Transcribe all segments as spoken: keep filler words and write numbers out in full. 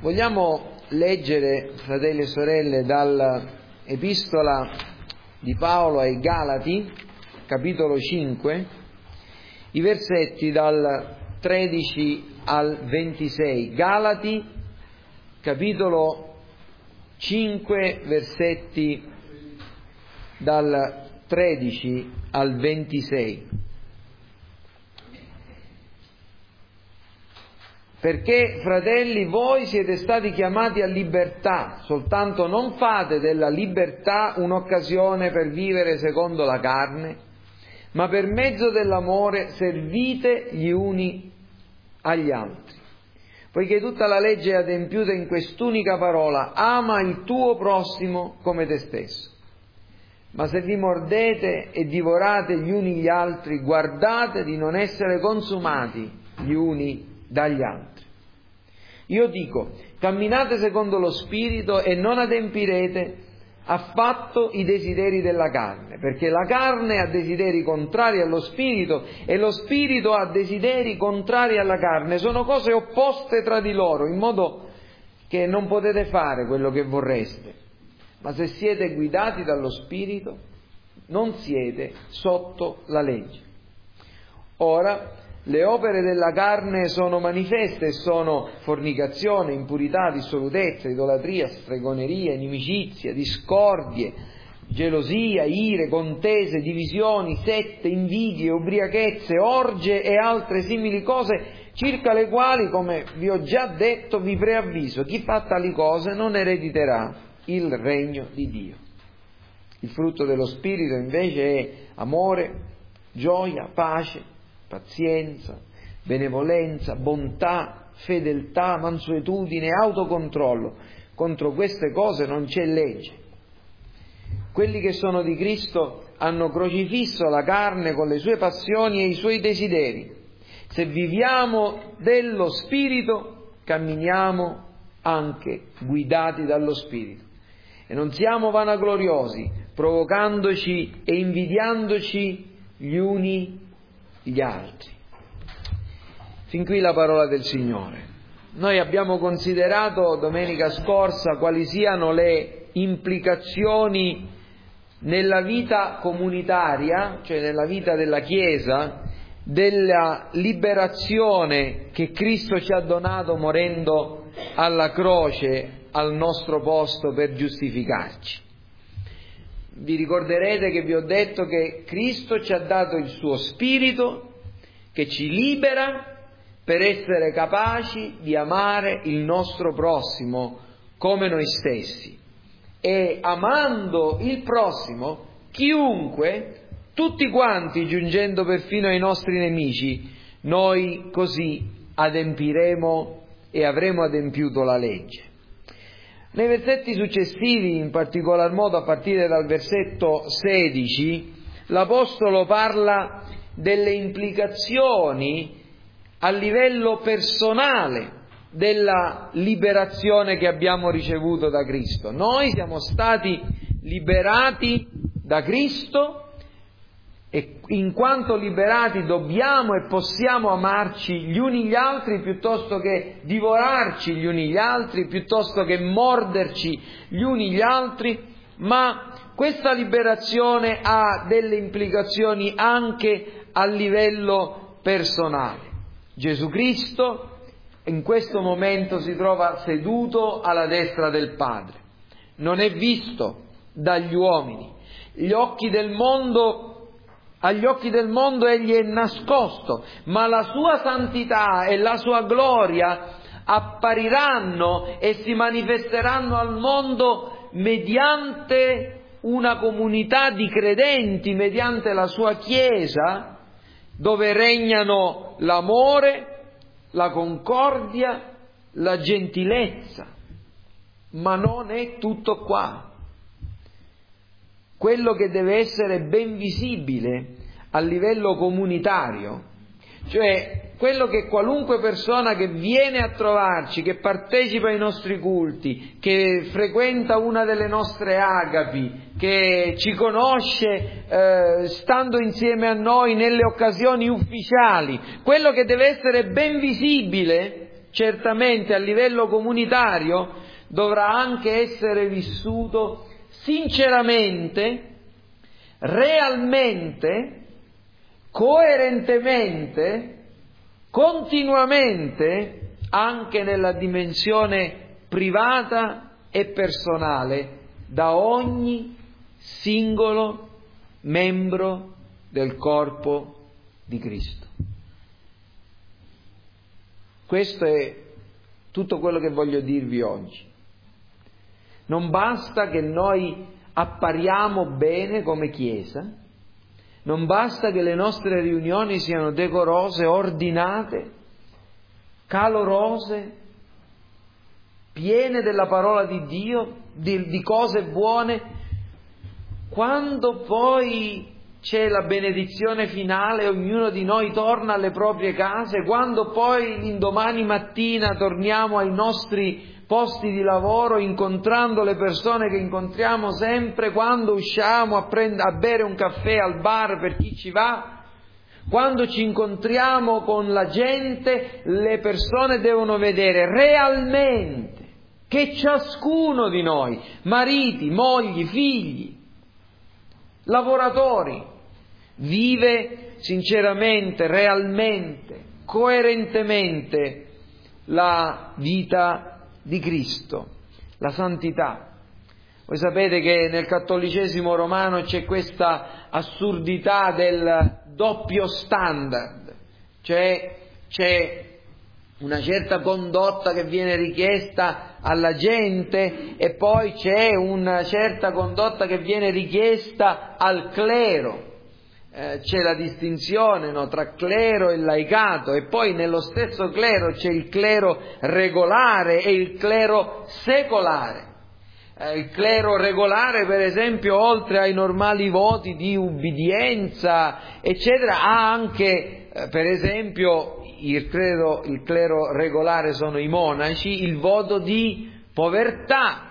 Vogliamo leggere, fratelli e sorelle, dall'Epistola di Paolo ai Galati, capitolo cinque, i versetti dal tredici al ventisei. Galati, capitolo cinque, versetti dal tredici al ventisei. Perché, fratelli, voi siete stati chiamati a libertà, soltanto non fate della libertà un'occasione per vivere secondo la carne, ma per mezzo dell'amore servite gli uni agli altri. Poiché tutta la legge è adempiuta in quest'unica parola: ama il tuo prossimo come te stesso. Ma se vi mordete e divorate gli uni gli altri, guardate di non essere consumati gli uni dagli altri. Io dico, camminate secondo lo Spirito e non adempirete affatto i desideri della carne, perché la carne ha desideri contrari allo Spirito e lo Spirito ha desideri contrari alla carne. Sono cose opposte tra di loro, in modo che non potete fare quello che vorreste. Ma se siete guidati dallo Spirito, non siete sotto la legge. Ora, le opere della carne sono manifeste e sono fornicazione, impurità, dissolutezza, idolatria, stregoneria, inimicizia, discordie, gelosia, ire, contese, divisioni, sette, invidie, ubriachezze, orge e altre simili cose, circa le quali, come vi ho già detto, vi preavviso: chi fa tali cose non erediterà il regno di Dio. Il frutto dello Spirito invece è amore, gioia, pace, pazienza, benevolenza, bontà, fedeltà, mansuetudine, autocontrollo. Contro queste cose non c'è legge. Quelli che sono di Cristo hanno crocifisso la carne con le sue passioni e i suoi desideri. Se viviamo dello Spirito, camminiamo anche guidati dallo Spirito. E non siamo vanagloriosi, provocandoci e invidiandoci gli uni gli altri. Fin qui la parola del Signore. Noi abbiamo considerato domenica scorsa quali siano le implicazioni nella vita comunitaria, cioè nella vita della Chiesa, della liberazione che Cristo ci ha donato morendo alla croce al nostro posto per giustificarci. Vi ricorderete che vi ho detto che Cristo ci ha dato il suo Spirito che ci libera per essere capaci di amare il nostro prossimo come noi stessi. E amando il prossimo, chiunque, tutti quanti, giungendo perfino ai nostri nemici, noi così adempiremo e avremo adempiuto la legge. Nei versetti successivi, in particolar modo a partire dal versetto sedici, l'Apostolo parla delle implicazioni a livello personale della liberazione che abbiamo ricevuto da Cristo. Noi siamo stati liberati da Cristo e in quanto liberati dobbiamo e possiamo amarci gli uni gli altri piuttosto che divorarci gli uni gli altri, piuttosto che morderci gli uni gli altri, ma questa liberazione ha delle implicazioni anche a livello personale. Gesù Cristo in questo momento si trova seduto alla destra del Padre, non è visto dagli uomini, gli occhi del mondo Agli occhi del mondo egli è nascosto, ma la sua santità e la sua gloria appariranno e si manifesteranno al mondo mediante una comunità di credenti, mediante la sua Chiesa, dove regnano l'amore, la concordia, la gentilezza. Ma non è tutto qua. Quello che deve essere ben visibile a livello comunitario, cioè quello che qualunque persona che viene a trovarci, che partecipa ai nostri culti, che frequenta una delle nostre agapi, che ci conosce eh, stando insieme a noi nelle occasioni ufficiali, quello che deve essere ben visibile certamente a livello comunitario dovrà anche essere vissuto sinceramente, realmente, coerentemente, continuamente, anche nella dimensione privata e personale da ogni singolo membro del corpo di Cristo. Questo è tutto quello che voglio dirvi oggi. Non basta che noi appariamo bene come Chiesa, non basta che le nostre riunioni siano decorose, ordinate, calorose, piene della parola di Dio, di, di cose buone, quando poi c'è la benedizione finale, ognuno di noi torna alle proprie case, quando poi l'indomani mattina torniamo ai nostri posti di lavoro, incontrando le persone che incontriamo sempre, quando usciamo a, prend- a bere un caffè al bar per chi ci va, quando ci incontriamo con la gente, le persone devono vedere realmente che ciascuno di noi, mariti, mogli, figli, lavoratori, vive sinceramente, realmente, coerentemente la vita di Cristo, la santità. Voi sapete che nel cattolicesimo romano c'è questa assurdità del doppio standard, cioè c'è una certa condotta che viene richiesta alla gente e poi c'è una certa condotta che viene richiesta al clero. Eh, c'è la distinzione, no, tra clero e laicato, e poi nello stesso clero c'è il clero regolare e il clero secolare. Eh, il clero regolare, per esempio, oltre ai normali voti di ubbidienza, eccetera, ha anche, eh, per esempio, il clero, il clero regolare sono i monaci, il voto di povertà.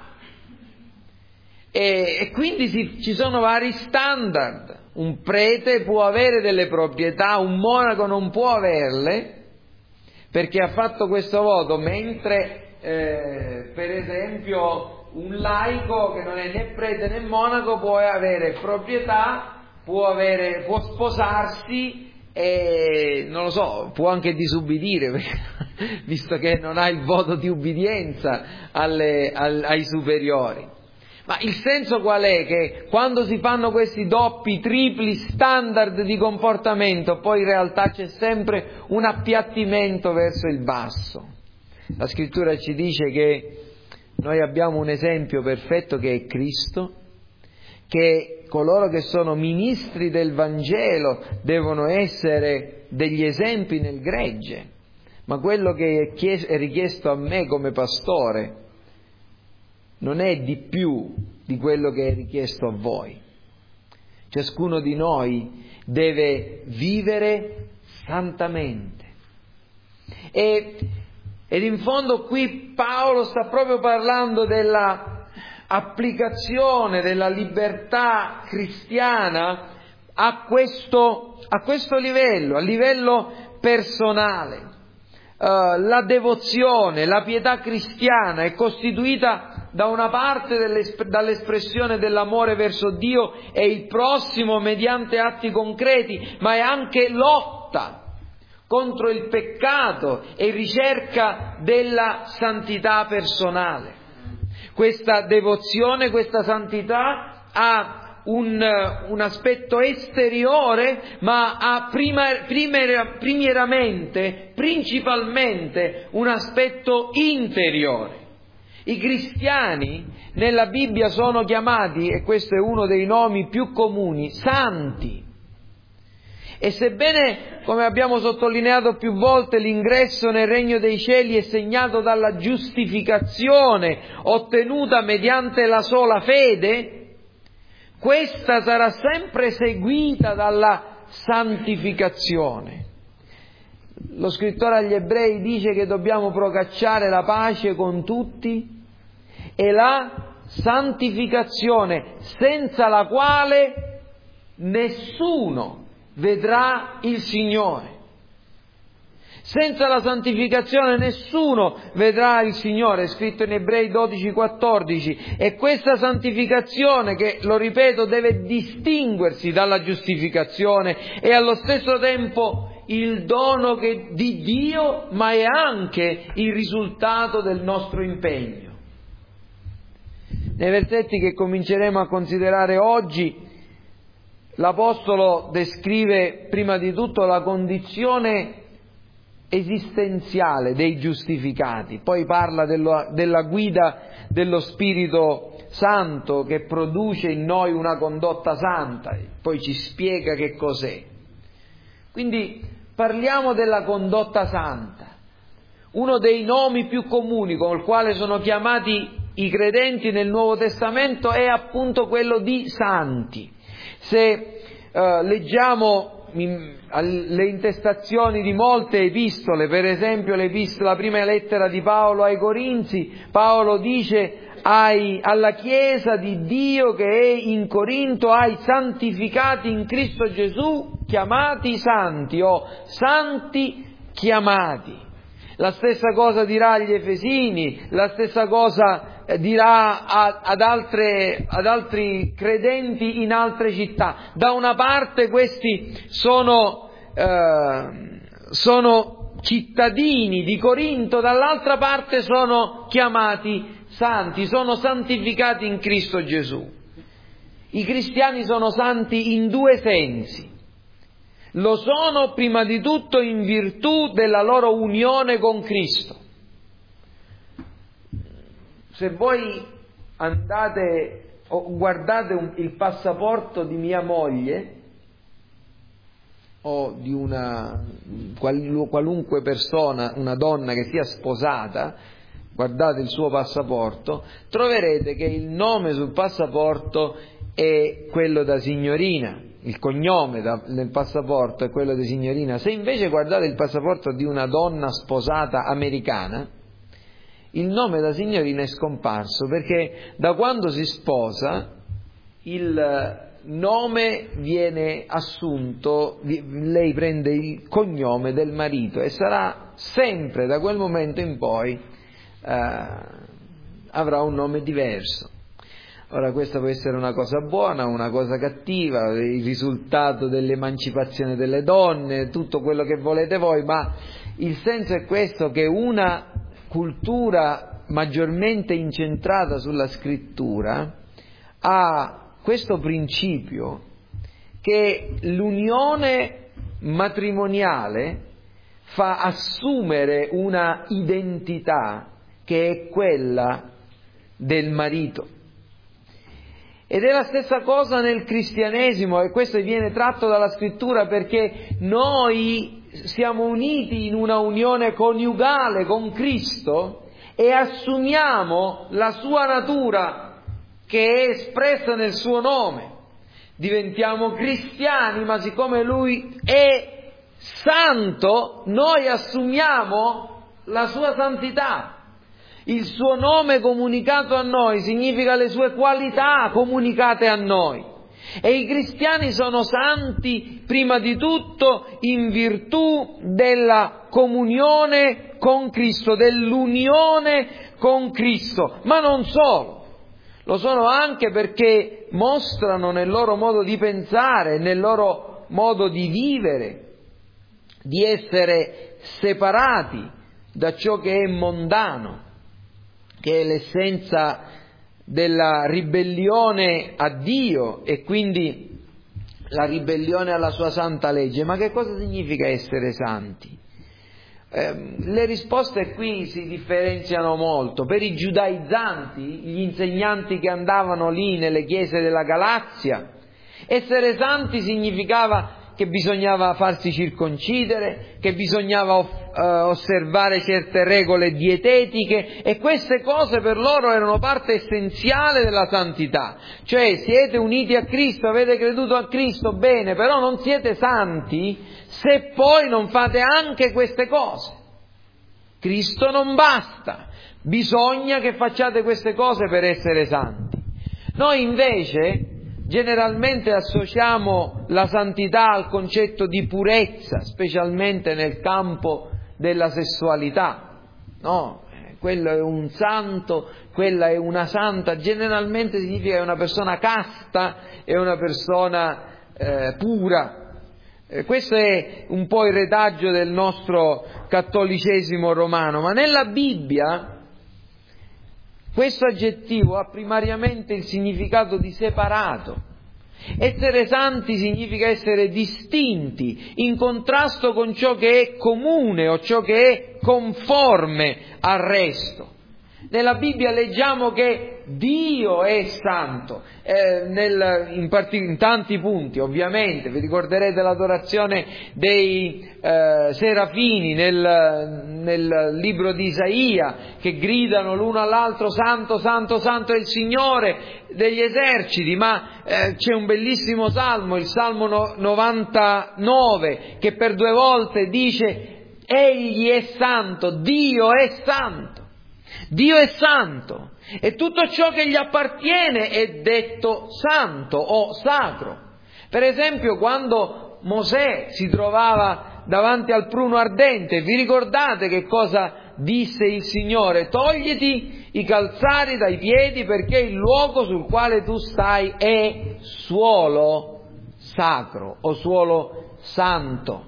E, e quindi si, ci sono vari standard. Un prete può avere delle proprietà, un monaco non può averle perché ha fatto questo voto, mentre eh, per esempio un laico che non è né prete né monaco può avere proprietà, può, avere, può sposarsi e non lo so, può anche disubbidire visto che non ha il voto di ubbidienza alle, al, ai superiori. Ma il senso qual è? Che quando si fanno questi doppi, tripli standard di comportamento, poi in realtà c'è sempre un appiattimento verso il basso. La Scrittura ci dice che noi abbiamo un esempio perfetto che è Cristo, che coloro che sono ministri del Vangelo devono essere degli esempi nel gregge, ma quello che è richiesto a me come pastore non è di più di quello che è richiesto a voi. Ciascuno di noi deve vivere santamente. E, ed in fondo qui Paolo sta proprio parlando della applicazione della libertà cristiana a questo, a questo livello, a livello personale. Uh, la devozione, la pietà cristiana è costituita da una parte dall'espressione dell'amore verso Dio e il prossimo mediante atti concreti, ma è anche lotta contro il peccato e ricerca della santità personale. Questa devozione, questa santità ha un, un aspetto esteriore, ma ha prima, prima, primieramente, principalmente un aspetto interiore. I cristiani nella Bibbia sono chiamati, e questo è uno dei nomi più comuni, santi. E sebbene, come abbiamo sottolineato più volte, l'ingresso nel regno dei cieli è segnato dalla giustificazione ottenuta mediante la sola fede, questa sarà sempre seguita dalla santificazione. Lo scrittore agli Ebrei dice che dobbiamo procacciare la pace con tutti e la santificazione, senza la quale nessuno vedrà il Signore. Senza la santificazione nessuno vedrà il Signore, è scritto in Ebrei dodici quattordici, e questa santificazione, che, lo ripeto, deve distinguersi dalla giustificazione, è allo stesso tempo il dono che, di Dio, ma è anche il risultato del nostro impegno. Nei versetti che cominceremo a considerare oggi, l'Apostolo descrive prima di tutto la condizione esistenziale dei giustificati, poi parla dello, della guida dello Spirito Santo che produce in noi una condotta santa, poi ci spiega che cos'è. Quindi parliamo della condotta santa, uno dei nomi più comuni con il quale sono chiamati i credenti nel Nuovo Testamento è appunto quello di santi. Se eh, leggiamo le intestazioni di molte epistole, per esempio la prima lettera di Paolo ai Corinzi, Paolo dice ai, alla Chiesa di Dio che è in Corinto, ai santificati in Cristo Gesù, chiamati santi o santi chiamati. La stessa cosa dirà agli Efesini, la stessa cosa dirà a, ad, altre, ad altri credenti in altre città. Da una parte questi sono, eh, sono cittadini di Corinto, dall'altra parte sono chiamati santi, sono santificati in Cristo Gesù. I cristiani sono santi in due sensi. Lo sono prima di tutto in virtù della loro unione con Cristo. Se voi andate o guardate un, il passaporto di mia moglie o di una qual, qualunque persona, una donna che sia sposata, guardate il suo passaporto, troverete che il nome sul passaporto è quello da signorina. Il cognome da, nel passaporto è quello di signorina. Se invece guardate il passaporto di una donna sposata americana, il nome da signorina è scomparso, perché da quando si sposa il nome viene assunto, lei prende il cognome del marito e sarà sempre da quel momento in poi eh, avrà un nome diverso. Ora, questa può essere una cosa buona, una cosa cattiva, il risultato dell'emancipazione delle donne, tutto quello che volete voi, ma il senso è questo, che una cultura maggiormente incentrata sulla scrittura ha questo principio, che l'unione matrimoniale fa assumere una identità che è quella del marito. Ed è la stessa cosa nel cristianesimo, e questo viene tratto dalla scrittura, perché noi siamo uniti in una unione coniugale con Cristo e assumiamo la sua natura che è espressa nel suo nome. Diventiamo cristiani, ma siccome Lui è santo, noi assumiamo la sua santità. Il suo nome comunicato a noi significa le sue qualità comunicate a noi. E i cristiani sono santi prima di tutto in virtù della comunione con Cristo, dell'unione con Cristo, ma non solo. Lo sono anche perché mostrano nel loro modo di pensare, nel loro modo di vivere, di essere separati da ciò che è mondano, che è l'essenza della ribellione a Dio e quindi la ribellione alla sua santa legge. Ma che cosa significa essere santi? Eh, le risposte qui si differenziano molto. Per i giudaizzanti, gli insegnanti che andavano lì nelle chiese della Galazia, essere santi significava che bisognava farsi circoncidere, che bisognava uh, osservare certe regole dietetiche, e queste cose per loro erano parte essenziale della santità. Cioè, siete uniti a Cristo, avete creduto a Cristo, bene, però non siete santi se poi non fate anche queste cose. Cristo non basta, bisogna che facciate queste cose per essere santi. Noi invece generalmente associamo la santità al concetto di purezza, specialmente nel campo della sessualità, no? Quello è un santo, quella è una santa, generalmente significa che è una persona casta, è una persona eh, pura. Eh, questo è un po' il retaggio del nostro cattolicesimo romano, ma nella Bibbia questo aggettivo ha primariamente il significato di separato. Essere santi significa essere distinti, in contrasto con ciò che è comune o ciò che è conforme al resto. Nella Bibbia leggiamo che Dio è santo, eh, nel, in, part- in tanti punti, ovviamente. Vi ricorderete l'adorazione dei eh, serafini nel, nel libro di Isaia, che gridano l'uno all'altro: santo, santo, santo è il Signore degli eserciti. Ma eh, c'è un bellissimo salmo, il Salmo no, novantanove, che per due volte dice: Egli è santo, Dio è santo. Dio è santo e tutto ciò che gli appartiene è detto santo o sacro. Per esempio, quando Mosè si trovava davanti al pruno ardente, vi ricordate che cosa disse il Signore? Togliti i calzari dai piedi, perché il luogo sul quale tu stai è suolo sacro o suolo santo.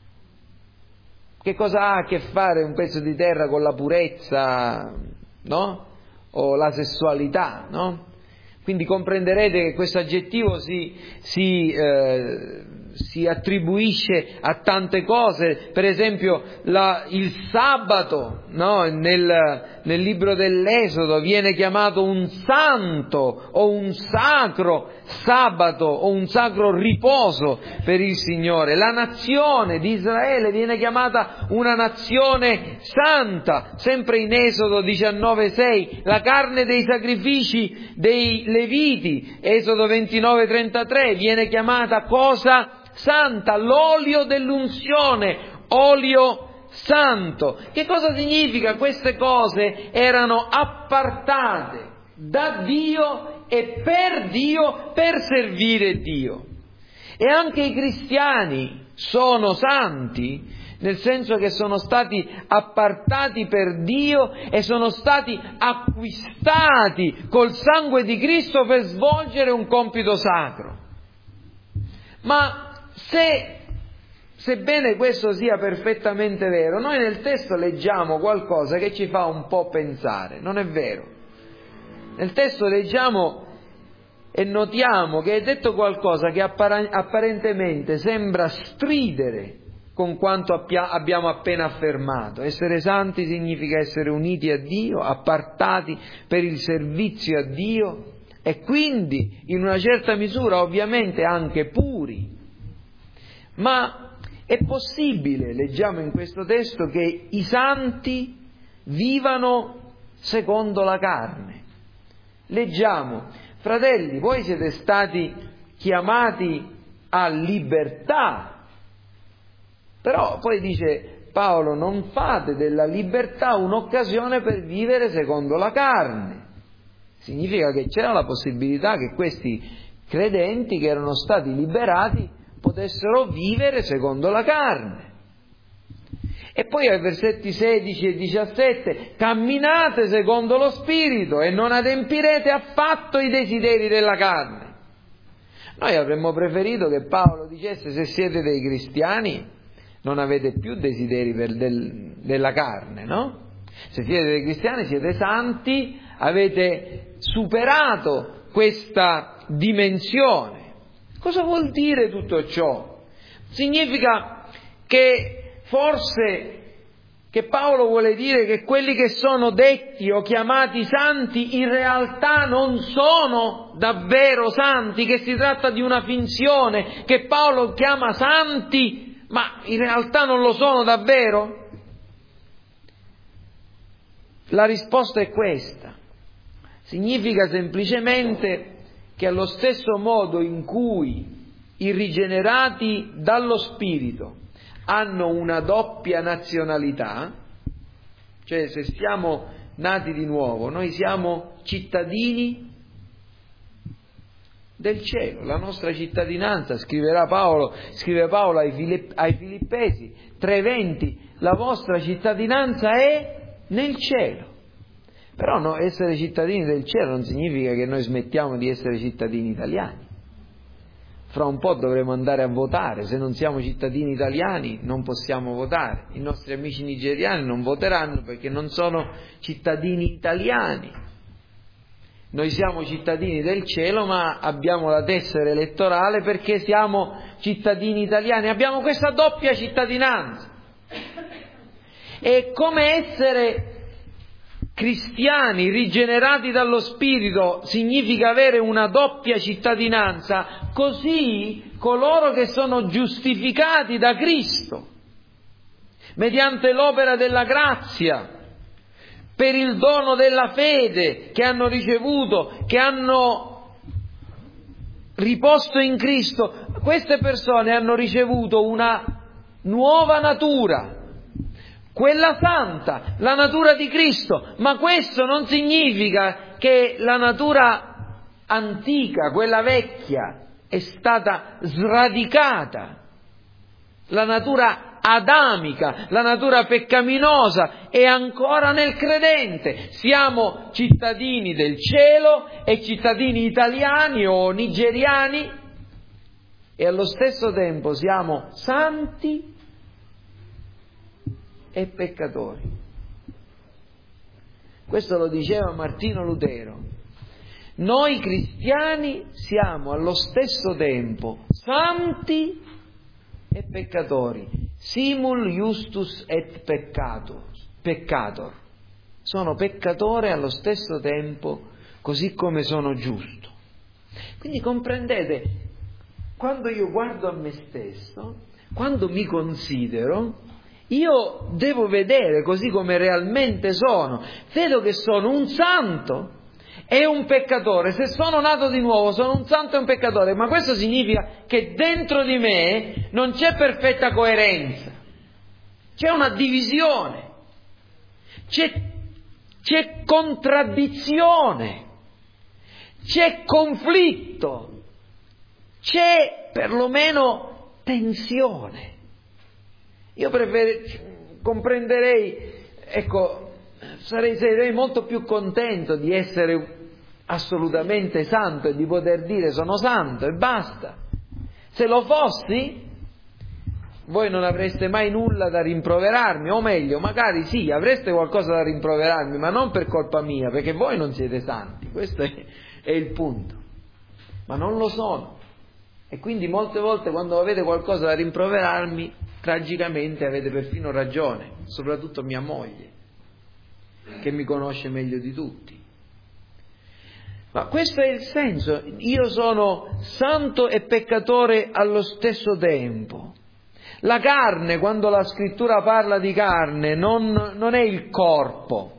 Che cosa ha a che fare un pezzo di terra con la purezza, no? O la sessualità, no? Quindi comprenderete che questo aggettivo si, si, eh, si attribuisce a tante cose. Per esempio la, il sabato, no? nel, nel libro dell'Esodo viene chiamato un santo o un sacro sabato o un sacro riposo per il Signore. La nazione di Israele viene chiamata una nazione santa, sempre in Esodo diciannove sei. La carne dei sacrifici dei Leviti, Esodo ventinove trentatré, viene chiamata cosa santa. L'olio dell'unzione, olio santo. Che cosa significa? Queste cose erano appartate da Dio e per Dio, per servire Dio. E anche i cristiani sono santi, nel senso che sono stati appartati per Dio e sono stati acquistati col sangue di Cristo per svolgere un compito sacro. Ma se, sebbene questo sia perfettamente vero, noi nel testo leggiamo qualcosa che ci fa un po' pensare, non è vero? Nel testo leggiamo e notiamo che è detto qualcosa che apparentemente sembra stridere con quanto abbiamo appena affermato. Essere santi significa essere uniti a Dio, appartati per il servizio a Dio e quindi in una certa misura ovviamente anche puri. Ma è possibile, leggiamo in questo testo, che i santi vivano secondo la carne. Leggiamo: fratelli, voi siete stati chiamati a libertà. Però poi dice Paolo: non fate della libertà un'occasione per vivere secondo la carne. Significa che c'era la possibilità che questi credenti che erano stati liberati potessero vivere secondo la carne. E poi ai versetti sedici e diciassette: camminate secondo lo Spirito e non adempirete affatto i desideri della carne. Noi avremmo preferito che Paolo dicesse: se siete dei cristiani non avete più desideri per del, della carne, no? Se siete dei cristiani siete santi, avete superato questa dimensione. Cosa vuol dire tutto ciò? Significa che forse che Paolo vuole dire che quelli che sono detti o chiamati santi in realtà non sono davvero santi, che si tratta di una finzione, che Paolo chiama santi ma in realtà non lo sono davvero? La risposta è questa. Significa semplicemente che allo stesso modo in cui i rigenerati dallo Spirito hanno una doppia nazionalità, cioè se siamo nati di nuovo, noi siamo cittadini del cielo, la nostra cittadinanza, scriverà Paolo, scrive Paolo ai, Filipp, ai Filippesi tre venti, la vostra cittadinanza è nel cielo. Però no, essere cittadini del cielo non significa che noi smettiamo di essere cittadini italiani. Fra un po' dovremo andare a votare, se non siamo cittadini italiani non possiamo votare. I nostri amici nigeriani non voteranno perché non sono cittadini italiani. Noi siamo cittadini del cielo, ma abbiamo la tessera elettorale perché siamo cittadini italiani, abbiamo questa doppia cittadinanza. E come essere cristiani rigenerati dallo Spirito significa avere una doppia cittadinanza, così coloro che sono giustificati da Cristo mediante l'opera della grazia, per il dono della fede che hanno ricevuto, che hanno riposto in Cristo, queste persone hanno ricevuto una nuova natura, quella santa, la natura di Cristo, ma questo non significa che la natura antica, quella vecchia, è stata sradicata. La natura adamica, la natura peccaminosa è ancora nel credente. Siamo cittadini del cielo e cittadini italiani o nigeriani e allo stesso tempo siamo santi e peccatori. Questo lo diceva Martino Lutero. Noi cristiani siamo allo stesso tempo santi e peccatori. Simul justus et peccator. Peccator. Sono peccatore allo stesso tempo, così come sono giusto. Quindi comprendete, quando io guardo a me stesso, quando mi considero, io devo vedere così come realmente sono. Vedo che sono un santo e un peccatore. Se sono nato di nuovo sono un santo e un peccatore, ma questo significa che dentro di me non c'è perfetta coerenza, c'è una divisione, c'è, c'è contraddizione, c'è conflitto, c'è perlomeno tensione. Io prefer- comprenderei, ecco, sarei, sarei molto più contento di essere assolutamente santo e di poter dire sono santo e basta. Se lo fossi, voi non avreste mai nulla da rimproverarmi, o meglio, magari sì, avreste qualcosa da rimproverarmi, ma non per colpa mia, perché voi non siete santi, questo è, è il punto. Ma non lo sono. E quindi molte volte quando avete qualcosa da rimproverarmi, tragicamente avete perfino ragione, soprattutto mia moglie, che mi conosce meglio di tutti. Ma questo è il senso, io sono santo e peccatore allo stesso tempo. La carne, quando la scrittura parla di carne, non, non è il corpo,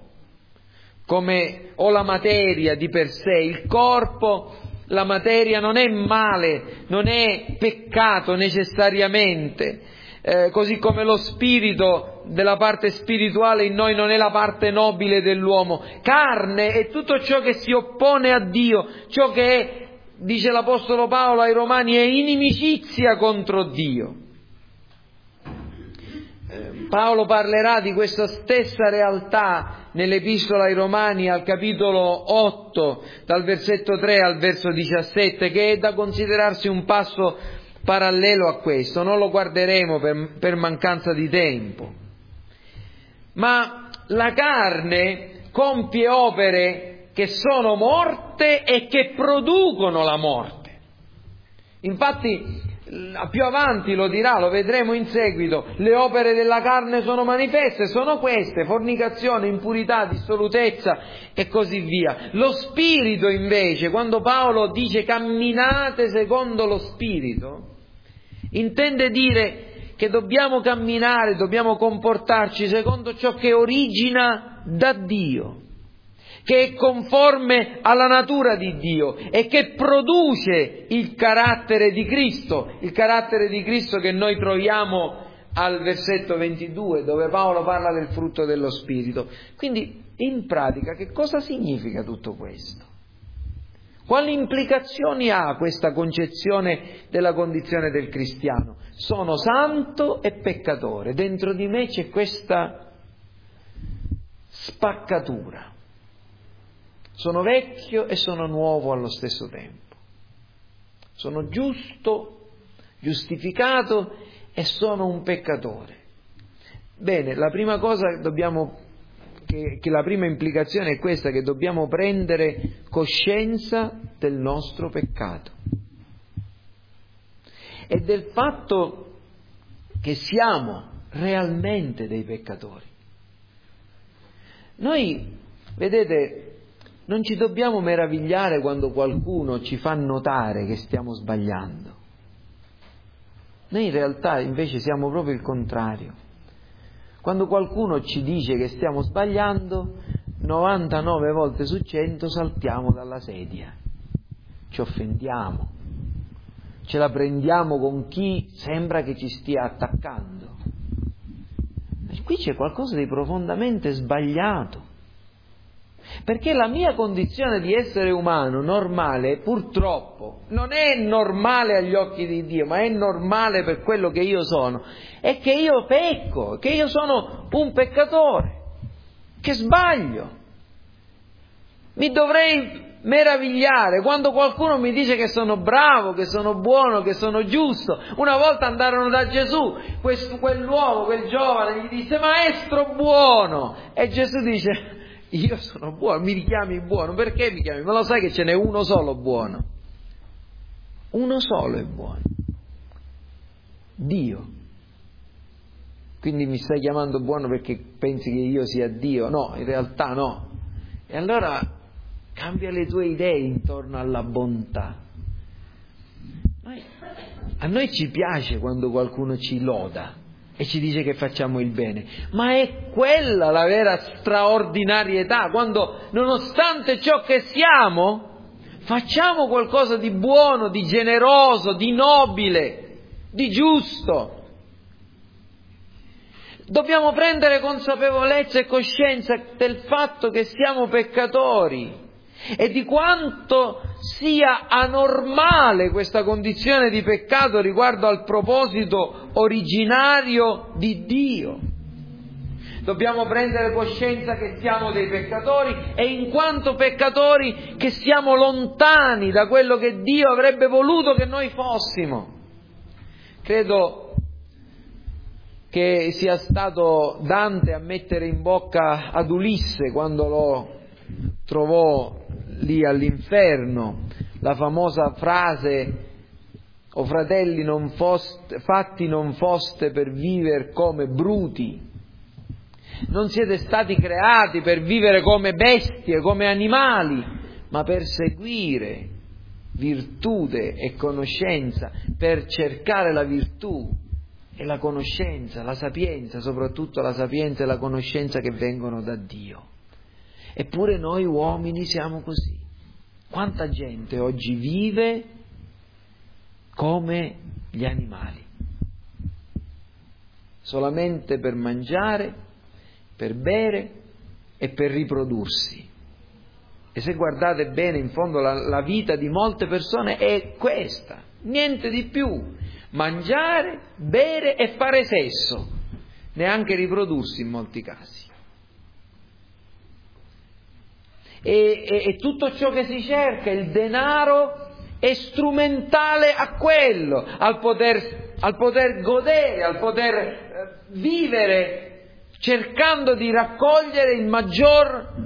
come o la materia di per sé. Il corpo, la materia non è male, non è peccato necessariamente, eh, così come lo spirito della parte spirituale in noi non è la parte nobile dell'uomo. Carne è tutto ciò che si oppone a Dio, ciò che è, dice l'Apostolo Paolo ai Romani, è inimicizia contro Dio. Paolo parlerà di questa stessa realtà nell'Epistola ai Romani al capitolo otto, dal versetto tre al verso diciassette, che è da considerarsi un passo parallelo a questo. Non lo guarderemo per, per mancanza di tempo. Ma la carne compie opere che sono morte e che producono la morte. Infatti, più avanti lo dirà, lo vedremo in seguito, le opere della carne sono manifeste, sono queste: fornicazione, impurità, dissolutezza e così via. Lo spirito invece, quando Paolo dice camminate secondo lo spirito, intende dire che dobbiamo camminare, dobbiamo comportarci secondo ciò che origina da Dio, che è conforme alla natura di Dio e che produce il carattere di Cristo, il carattere di Cristo che noi troviamo al versetto ventidue, dove Paolo parla del frutto dello Spirito. Quindi, in pratica, che cosa significa tutto questo? Quali implicazioni ha questa concezione della condizione del cristiano? Sono santo e peccatore. Dentro di me c'è questa spaccatura. Sono vecchio e sono nuovo allo stesso tempo. Sono giusto, giustificato e sono un peccatore. Bene, la prima cosa che dobbiamo, che, che la prima implicazione è questa, che dobbiamo prendere coscienza del nostro peccato e del fatto che siamo realmente dei peccatori. Noi, vedete, non ci dobbiamo meravigliare quando qualcuno ci fa notare che stiamo sbagliando. Noi in realtà invece siamo proprio il contrario. Quando qualcuno ci dice che stiamo sbagliando, novantanove volte su cento saltiamo dalla sedia, ci offendiamo, ce la prendiamo con chi sembra che ci stia attaccando. E qui c'è qualcosa di profondamente sbagliato. Perché la mia condizione di essere umano normale, purtroppo, non è normale agli occhi di Dio, ma è normale per quello che io sono. È che io pecco, che io sono un peccatore, che sbaglio. Mi dovrei meravigliare quando qualcuno mi dice che sono bravo, che sono buono, che sono giusto. Una volta andarono da Gesù, questo, quell'uomo, quel giovane, gli disse: maestro buono. E Gesù dice: io sono buono, mi richiami buono, perché mi chiami? Ma lo sai che ce n'è uno solo buono? Uno solo è buono. Dio. Quindi mi stai chiamando buono perché pensi che io sia Dio? No, in realtà no. E allora cambia le tue idee intorno alla bontà. Noi, a noi ci piace quando qualcuno ci loda e ci dice che facciamo il bene, ma è quella la vera straordinarietà, quando nonostante ciò che siamo facciamo qualcosa di buono, di generoso, di nobile, di giusto. Dobbiamo prendere consapevolezza e coscienza del fatto che siamo peccatori e di quanto sia anormale questa condizione di peccato riguardo al proposito originario di Dio. Dobbiamo prendere coscienza che siamo dei peccatori e in quanto peccatori che siamo lontani da quello che Dio avrebbe voluto che noi fossimo. Credo che sia stato Dante a mettere in bocca ad Ulisse, quando lo trovò lì all'inferno, la famosa frase: o fratelli, non foste, fatti non foste per vivere come bruti, non siete stati creati per vivere come bestie, come animali, ma per seguire virtute e conoscenza, per cercare la virtù e la conoscenza, la sapienza, soprattutto la sapienza e la conoscenza che vengono da Dio. Eppure noi uomini siamo così. Quanta gente oggi vive come gli animali, solamente per mangiare, per bere e per riprodursi. E se guardate bene, in fondo la, la vita di molte persone è questa, niente di più. Mangiare, bere e fare sesso, neanche riprodursi in molti casi. E, e, e tutto ciò che si cerca, il denaro, è strumentale a quello, al poter, al poter godere, al poter eh, vivere, cercando di raccogliere il maggior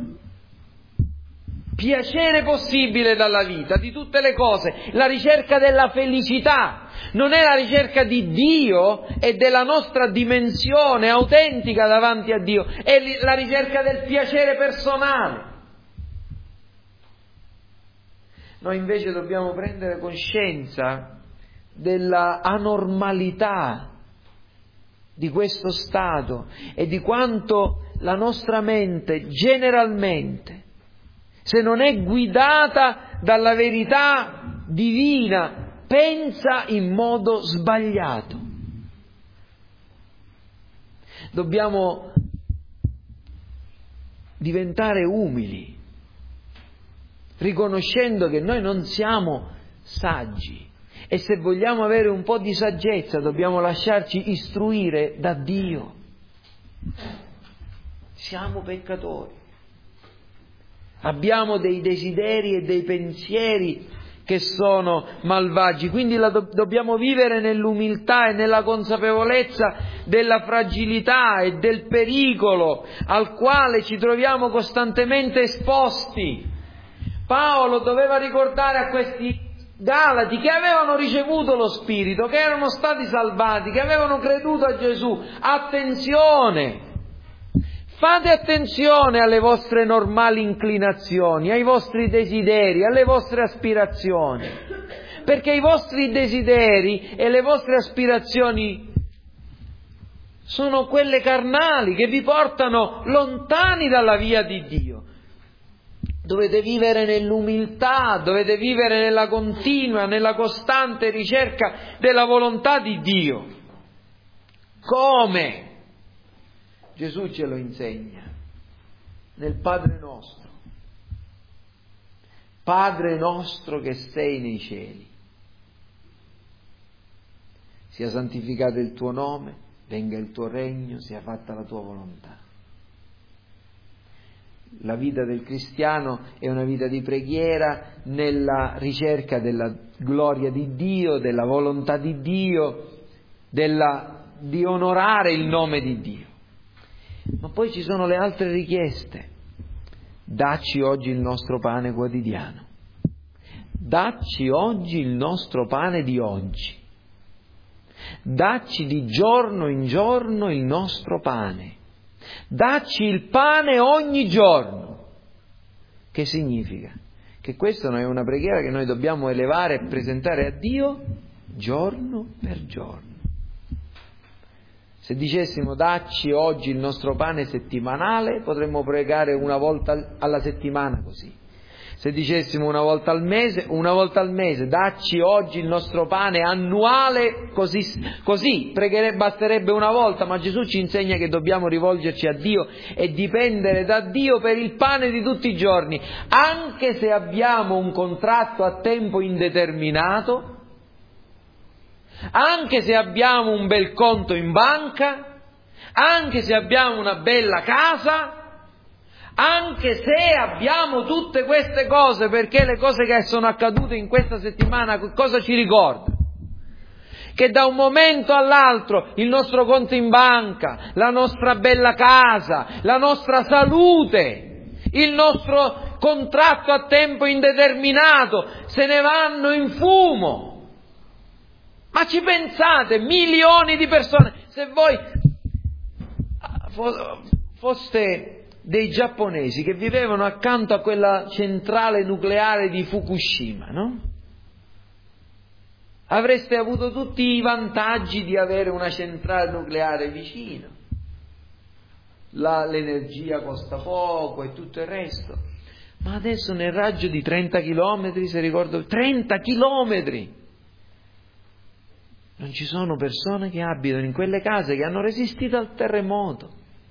piacere possibile dalla vita, di tutte le cose, la ricerca della felicità. Non è la ricerca di Dio e della nostra dimensione autentica davanti a Dio, è la ricerca del piacere personale. Noi invece dobbiamo prendere coscienza della anormalità di questo stato e di quanto la nostra mente generalmente, se non è guidata dalla verità divina, pensa in modo sbagliato. Dobbiamo diventare umili, riconoscendo che noi non siamo saggi e se vogliamo avere un po' di saggezza dobbiamo lasciarci istruire da Dio. Siamo peccatori, abbiamo dei desideri e dei pensieri che sono malvagi, quindi la do- dobbiamo vivere nell'umiltà e nella consapevolezza della fragilità e del pericolo al quale ci troviamo costantemente esposti. Paolo doveva ricordare a questi Galati che avevano ricevuto lo Spirito, che erano stati salvati, che avevano creduto a Gesù. Attenzione! Fate attenzione alle vostre normali inclinazioni, ai vostri desideri, alle vostre aspirazioni, perché i vostri desideri e le vostre aspirazioni sono quelle carnali che vi portano lontani dalla via di Dio. Dovete vivere nell'umiltà, dovete vivere nella continua, nella costante ricerca della volontà di Dio. Come? Gesù ce lo insegna nel Padre nostro. Padre nostro che sei nei cieli, sia santificato il tuo nome, venga il tuo regno, sia fatta la tua volontà. La vita del cristiano è una vita di preghiera nella ricerca della gloria di Dio, della volontà di Dio, della, di onorare il nome di Dio. Ma poi ci sono le altre richieste. Dacci oggi il nostro pane quotidiano. Dacci oggi il nostro pane di oggi. Dacci di giorno in giorno il nostro pane. Dacci il pane ogni giorno. Che significa? Che questa non è una preghiera che noi dobbiamo elevare e presentare a Dio giorno per giorno. Se dicessimo dacci oggi il nostro pane settimanale, potremmo pregare una volta alla settimana così. Se dicessimo una volta al mese, una volta al mese, dacci oggi il nostro pane annuale, così, così pregherebbe, basterebbe una volta, ma Gesù ci insegna che dobbiamo rivolgerci a Dio e dipendere da Dio per il pane di tutti i giorni, anche se abbiamo un contratto a tempo indeterminato, anche se abbiamo un bel conto in banca, anche se abbiamo una bella casa, anche se abbiamo tutte queste cose, perché le cose che sono accadute in questa settimana cosa ci ricordano? Che da un momento all'altro il nostro conto in banca, la nostra bella casa, la nostra salute, il nostro contratto a tempo indeterminato se ne vanno in fumo. Ma ci pensate, milioni di persone, se voi foste dei giapponesi che vivevano accanto a quella centrale nucleare di Fukushima, no? Avreste avuto tutti i vantaggi di avere una centrale nucleare vicino. La, l'energia costa poco e tutto il resto. Ma adesso nel raggio di trenta chilometri, se ricordo, trenta chilometri! Non ci sono persone che abitano in quelle case che hanno resistito al terremoto,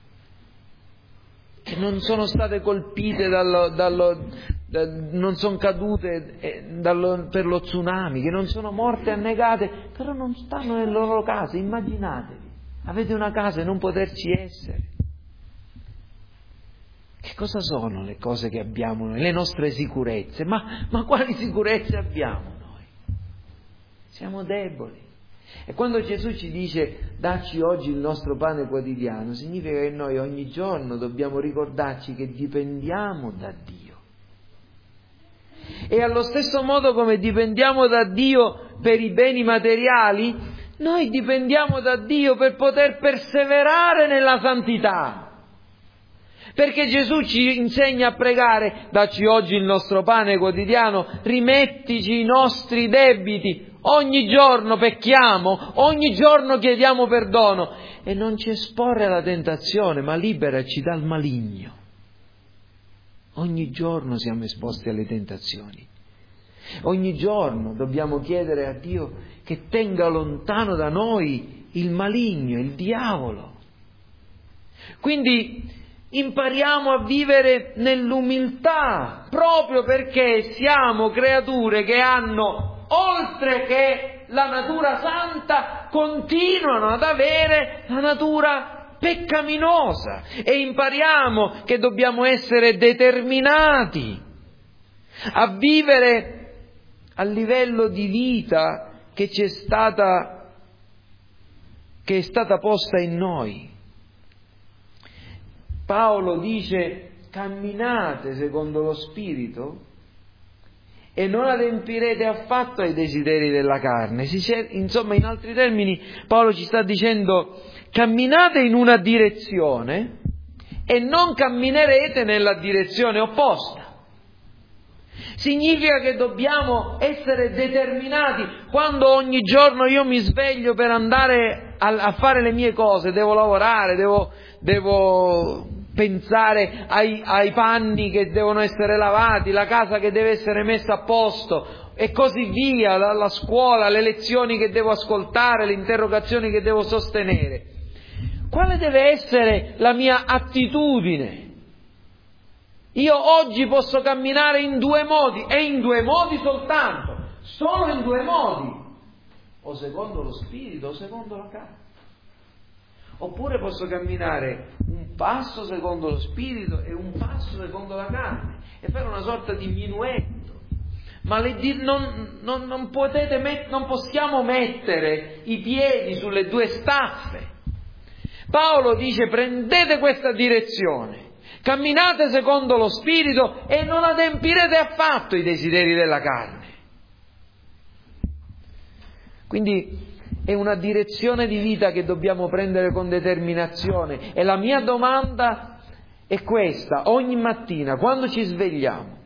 che non sono state colpite dallo, dallo, da, non sono cadute eh, dallo, per lo tsunami, che non sono morte annegate, però non stanno nelle loro case. Immaginatevi, avete una casa e non poterci essere. Che cosa sono le cose che abbiamo noi, le nostre sicurezze? Ma, ma quali sicurezze abbiamo noi? Siamo deboli. E quando Gesù ci dice dacci oggi il nostro pane quotidiano, significa che noi ogni giorno dobbiamo ricordarci che dipendiamo da Dio. E allo stesso modo come dipendiamo da Dio per i beni materiali, noi dipendiamo da Dio per poter perseverare nella santità. Perché Gesù ci insegna a pregare, dacci oggi il nostro pane quotidiano, rimettici i nostri debiti. Ogni giorno pecchiamo, ogni giorno chiediamo perdono e non ci esporre alla tentazione, ma liberaci dal maligno. Ogni giorno siamo esposti alle tentazioni. Ogni giorno dobbiamo chiedere a Dio che tenga lontano da noi il maligno, il diavolo. Quindi impariamo a vivere nell'umiltà, proprio perché siamo creature che hanno, oltre che la natura santa, continuano ad avere la natura peccaminosa, e impariamo che dobbiamo essere determinati a vivere a livello di vita che ci è stata, che è stata posta in noi. Paolo dice: camminate secondo lo Spirito e non adempirete affatto ai desideri della carne. Insomma, in altri termini, Paolo ci sta dicendo: camminate in una direzione e non camminerete nella direzione opposta. Significa che dobbiamo essere determinati. Quando ogni giorno io mi sveglio per andare a, a fare le mie cose, devo lavorare, devo, devo pensare ai, ai panni che devono essere lavati, la casa che deve essere messa a posto e così via, la, la scuola, le lezioni che devo ascoltare, le interrogazioni che devo sostenere. Quale deve essere la mia attitudine? Io oggi posso camminare in due modi, e in due modi soltanto, solo in due modi, o secondo lo Spirito o secondo la carne. Oppure posso camminare un passo secondo lo Spirito e un passo secondo la carne, e fare una sorta di minuetto. Ma le, non, non, non, potete met, non possiamo mettere i piedi sulle due staffe. Paolo dice: prendete questa direzione, camminate secondo lo Spirito e non adempirete affatto i desideri della carne. Quindi è una direzione di vita che dobbiamo prendere con determinazione, e la mia domanda è questa: ogni mattina quando ci svegliamo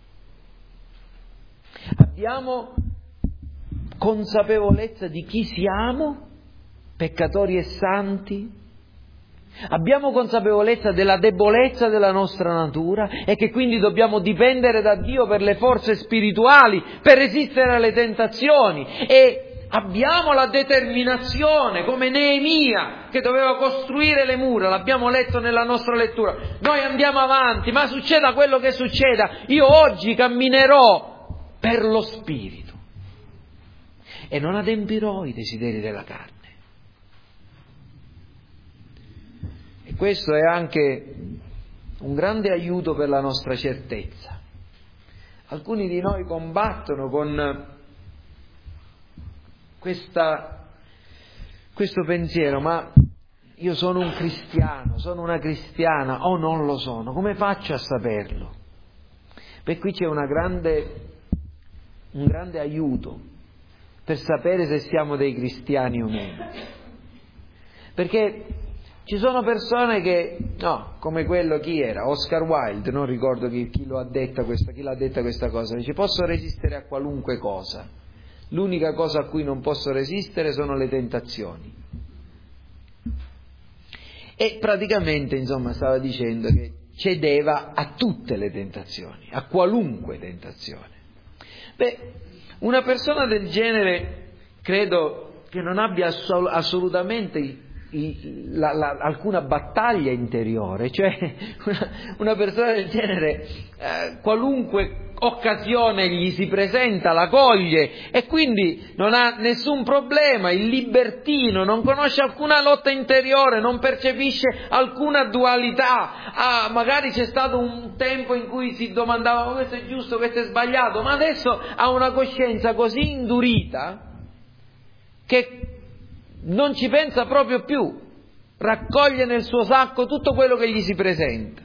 abbiamo consapevolezza di chi siamo, peccatori e santi? Abbiamo consapevolezza della debolezza della nostra natura e che quindi dobbiamo dipendere da Dio per le forze spirituali per resistere alle tentazioni, e abbiamo la determinazione, come Neemia che doveva costruire le mura, l'abbiamo letto nella nostra lettura. Noi andiamo avanti, ma succeda quello che succeda, io oggi camminerò per lo Spirito e non adempirò i desideri della carne. E questo è anche un grande aiuto per la nostra certezza. Alcuni di noi combattono con questa, questo pensiero: ma io sono un cristiano, sono una cristiana, o non lo sono? Come faccio a saperlo? Beh, qui c'è una grande, un grande aiuto per sapere se siamo dei cristiani o meno. Perché ci sono persone che, no, come quello, chi era? Oscar Wilde, non ricordo chi, chi lo ha detta questa, chi l'ha detta questa cosa, dice: posso resistere a qualunque cosa, l'unica cosa a cui non posso resistere sono le tentazioni. E praticamente, insomma, stava dicendo che cedeva a tutte le tentazioni, a qualunque tentazione. Beh, una persona del genere credo che non abbia assol- assolutamente La, la, alcuna battaglia interiore, cioè una, una persona del genere eh, qualunque occasione gli si presenta la coglie, e quindi non ha nessun problema. Il libertino non conosce alcuna lotta interiore, non percepisce alcuna dualità. Ah, magari c'è stato un tempo in cui si domandava: ma questo è giusto, questo è sbagliato, ma adesso ha una coscienza così indurita che non ci pensa proprio più, raccoglie nel suo sacco tutto quello che gli si presenta.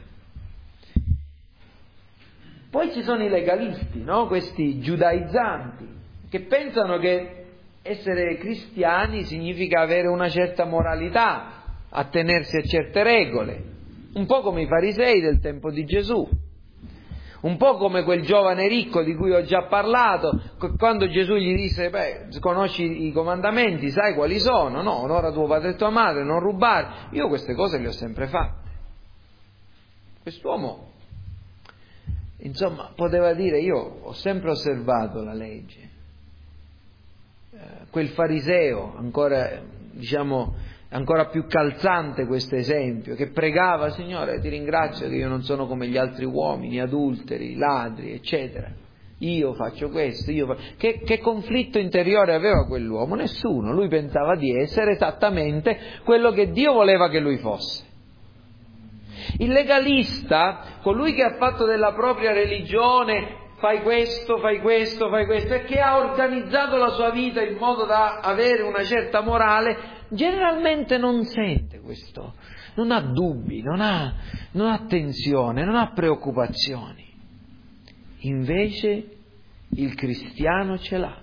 Poi ci sono i legalisti, no? Questi giudaizzanti, che pensano che essere cristiani significa avere una certa moralità, attenersi a certe regole, un po' come i farisei del tempo di Gesù. Un po' come quel giovane ricco di cui ho già parlato, quando Gesù gli disse: beh, conosci i comandamenti, sai quali sono? No, onora tuo padre e tua madre, non rubare. Io queste cose le ho sempre fatte. Quest'uomo, insomma, poteva dire: io ho sempre osservato la legge. Eh, quel fariseo, ancora, diciamo, ancora più calzante questo esempio, che pregava: Signore, ti ringrazio che io non sono come gli altri uomini, adulteri, ladri, eccetera. Io faccio questo, io faccio... Che, che conflitto interiore aveva quell'uomo? Nessuno. Lui pensava di essere esattamente quello che Dio voleva che lui fosse. Il legalista, colui che ha fatto della propria religione fai questo, fai questo, fai questo, e che ha organizzato la sua vita in modo da avere una certa morale, generalmente non sente questo, non ha dubbi, non ha, non ha tensione, non ha preoccupazioni. Invece il cristiano ce l'ha.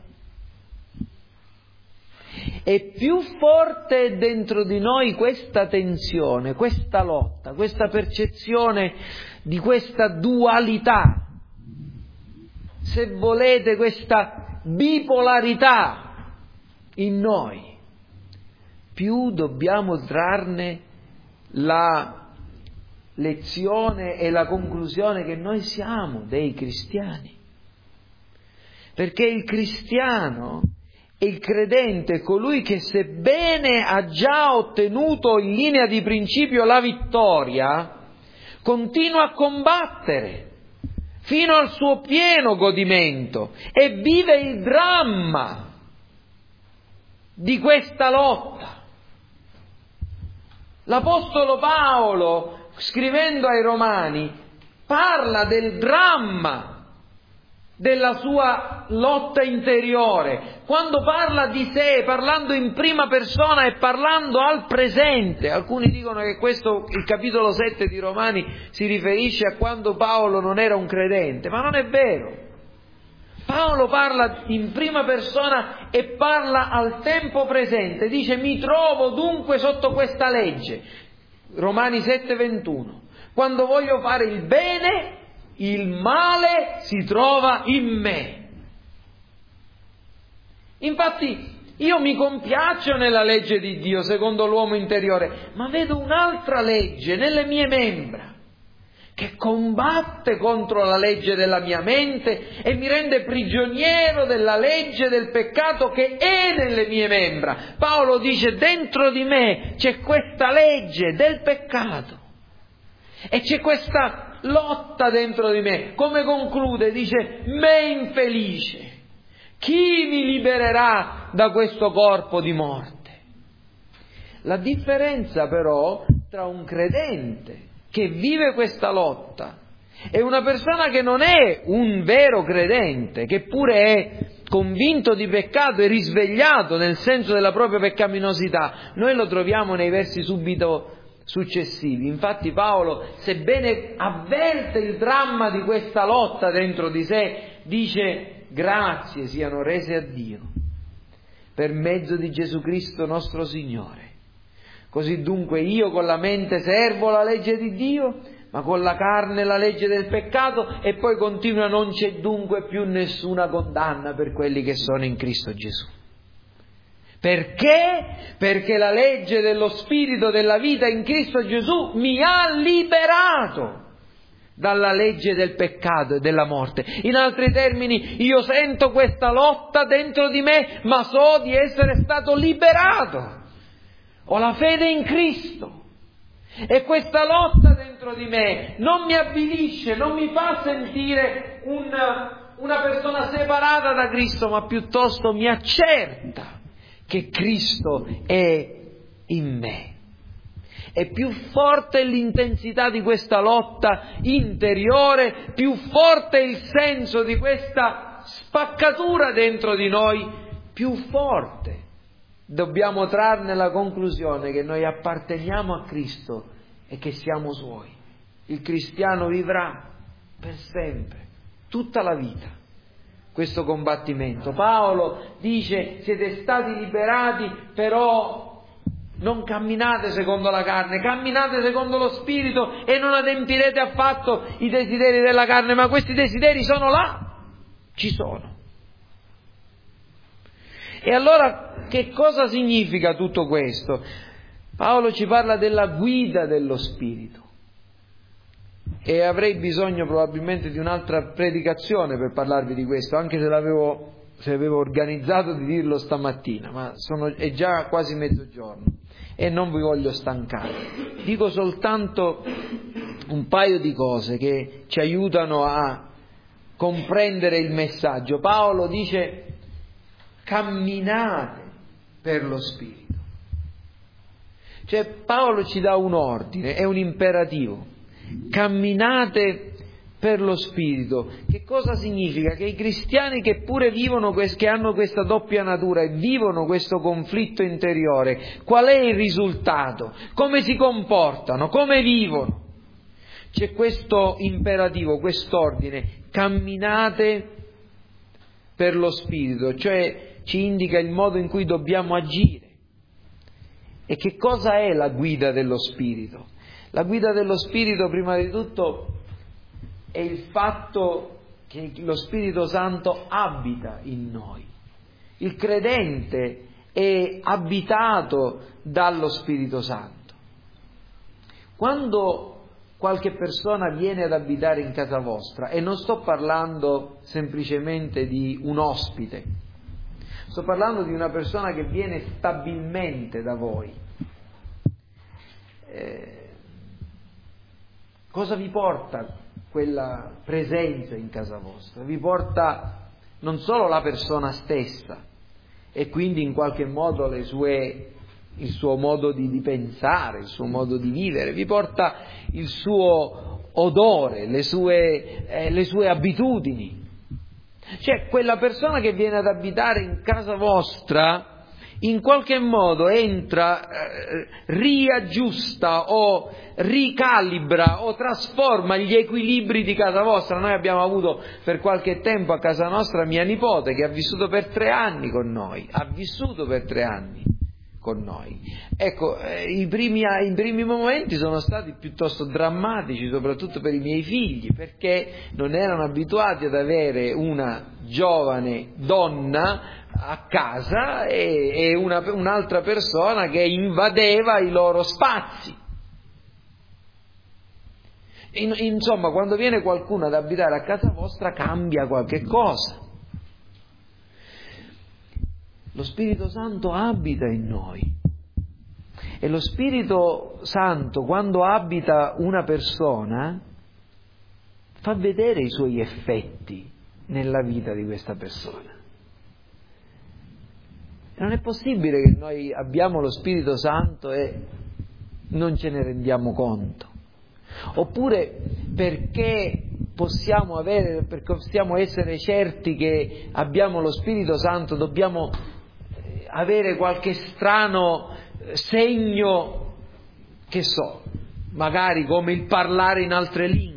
E più forte è dentro di noi questa tensione, questa lotta, questa percezione di questa dualità, se volete questa bipolarità in noi, più dobbiamo trarne la lezione e la conclusione che noi siamo dei cristiani. Perché il cristiano, il credente, è colui che, sebbene ha già ottenuto in linea di principio la vittoria, continua a combattere fino al suo pieno godimento e vive il dramma di questa lotta. L'Apostolo Paolo, scrivendo ai Romani, parla del dramma della sua lotta interiore, quando parla di sé, parlando in prima persona e parlando al presente. Alcuni dicono che questo, il capitolo sette di Romani, si riferisce a quando Paolo non era un credente, ma non è vero. Paolo parla in prima persona e parla al tempo presente, dice: mi trovo dunque sotto questa legge, Romani sette ventuno, quando voglio fare il bene, il male si trova in me. Infatti io mi compiaccio nella legge di Dio secondo l'uomo interiore, ma vedo un'altra legge nelle mie membra che combatte contro la legge della mia mente e mi rende prigioniero della legge del peccato che è nelle mie membra. Paolo dice: dentro di me c'è questa legge del peccato e c'è questa lotta dentro di me. Come conclude? Dice: me infelice, chi mi libererà da questo corpo di morte? La differenza però tra un credente che vive questa lotta e una persona che non è un vero credente, che pure è convinto di peccato e risvegliato nel senso della propria peccaminosità, noi lo troviamo nei versi subito successivi. Infatti Paolo, sebbene avverte il dramma di questa lotta dentro di sé, dice: grazie siano rese a Dio per mezzo di Gesù Cristo nostro Signore. Così dunque io con la mente servo la legge di Dio, ma con la carne la legge del peccato. E poi continua: non c'è dunque più nessuna condanna per quelli che sono in Cristo Gesù. Perché? Perché la legge dello Spirito della vita in Cristo Gesù mi ha liberato dalla legge del peccato e della morte. In altri termini, io sento questa lotta dentro di me, ma so di essere stato liberato. Ho la fede in Cristo e questa lotta dentro di me non mi avvilisce, non mi fa sentire una, una persona separata da Cristo, ma piuttosto mi accerta che Cristo è in me. E più forte è l'intensità di questa lotta interiore, più forte è il senso di questa spaccatura dentro di noi, più forte dobbiamo trarne la conclusione che noi apparteniamo a Cristo e che siamo Suoi. Il cristiano vivrà per sempre, tutta la vita, questo combattimento. Paolo dice: siete stati liberati, però non camminate secondo la carne, camminate secondo lo Spirito e non adempirete affatto i desideri della carne. Ma questi desideri sono là, ci sono. E allora che cosa significa tutto questo? Paolo ci parla della guida dello Spirito. E avrei bisogno probabilmente di un'altra predicazione per parlarvi di questo, anche se l'avevo se avevo organizzato di dirlo stamattina, ma sono, è già quasi mezzogiorno e non vi voglio stancare. Dico soltanto un paio di cose che ci aiutano a comprendere il messaggio. Paolo dice: camminate per lo Spirito. Cioè Paolo ci dà un ordine, è un imperativo. Camminate per lo Spirito. Che cosa significa? Che i cristiani che pure vivono, che hanno questa doppia natura e vivono questo conflitto interiore, qual è il risultato? Come si comportano? Come vivono? C'è questo imperativo, quest'ordine: camminate per lo Spirito, cioè ci indica il modo in cui dobbiamo agire. E che cosa è la guida dello Spirito? La guida dello Spirito, prima di tutto, è il fatto che lo Spirito Santo abita in noi. Il credente è abitato dallo Spirito Santo. Quando qualche persona viene ad abitare in casa vostra, e non sto parlando semplicemente di un ospite, sto parlando di una persona che viene stabilmente da voi, eh, cosa vi porta quella presenza in casa vostra? Vi porta non solo la persona stessa e quindi in qualche modo le sue, il suo modo di, di pensare, il suo modo di vivere, vi porta il suo odore, le sue, eh, le sue abitudini. Cioè quella persona che viene ad abitare in casa vostra in qualche modo entra, eh, riaggiusta o ricalibra o trasforma gli equilibri di casa vostra. Noi abbiamo avuto per qualche tempo a casa nostra mia nipote che ha vissuto per tre anni con noi, ha vissuto per tre anni con noi. Ecco, eh, i, primi, i primi momenti sono stati piuttosto drammatici, soprattutto per i miei figli, perché non erano abituati ad avere una giovane donna a casa e, e una, un'altra persona che invadeva i loro spazi. In, insomma, quando viene qualcuno ad abitare a casa vostra cambia qualche cosa. Lo Spirito Santo abita in noi e lo Spirito Santo, quando abita una persona, fa vedere i suoi effetti nella vita di questa persona. Non è possibile che noi abbiamo lo Spirito Santo e non ce ne rendiamo conto. Oppure perché possiamo avere, perché possiamo essere certi che abbiamo lo Spirito Santo, dobbiamo avere qualche strano segno, che so, magari come il parlare in altre lingue.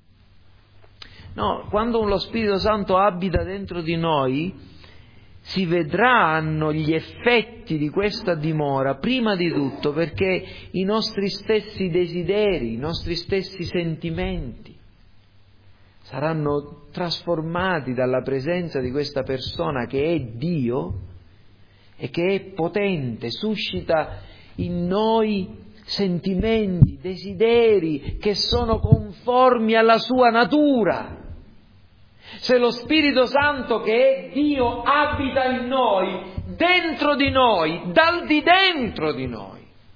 No, quando lo Spirito Santo abita dentro di noi, si vedranno gli effetti di questa dimora, prima di tutto perché i nostri stessi desideri, i nostri stessi sentimenti saranno trasformati dalla presenza di questa persona che è Dio e che è potente, suscita in noi sentimenti, desideri che sono conformi alla sua natura. Se lo Spirito Santo, che è Dio, abita in noi, dentro di noi, dal di dentro di noi,